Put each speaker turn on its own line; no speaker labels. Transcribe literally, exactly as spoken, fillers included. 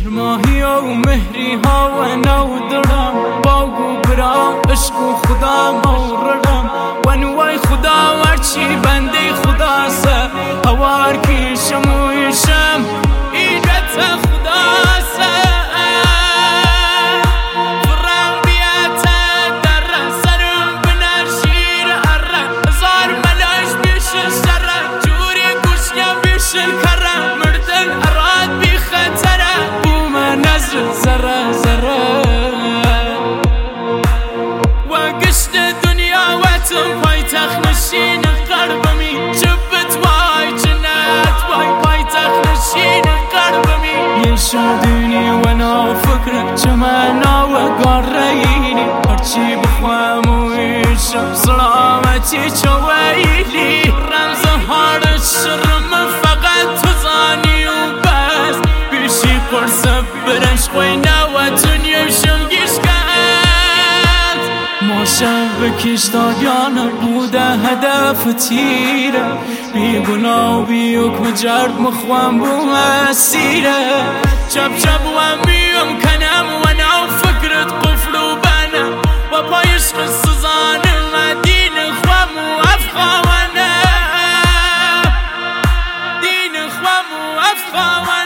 مهرماهی و مهری ها و نو درم باگو برام عشق و خدا موررم و نوای خدا ورچی بنده خدا سه هوار کشم و یشم ایدت خدا سه فرم بیت در سرم بنرشیر اره هزار ملاش بیش سره جوری گوشیم بیش کره مردن اراد بی خطره بوم نزر زره زره و گشت دنیا و تم پای تخنشین قربمی جبت وای جنت وای پای تخنشین قربمی یه شدونی و نا فکر جمعنا و قرینی هرچی بخوام و ایشم سلامتی چویلی رمز هارد شرم فقط تو زانی و بس بیشی پرسب برنش خوی نوا دنیا شنگیش کند ماشم بکش دادیانم بوده هدف تیره بی گناه و بی حکم جرد مخوام بو مسیره چپ چپ و میم کنم و نو فکرت قفل و بنم و پایش قصزانم دین خوام و افخوانم دین خوام و افخوانم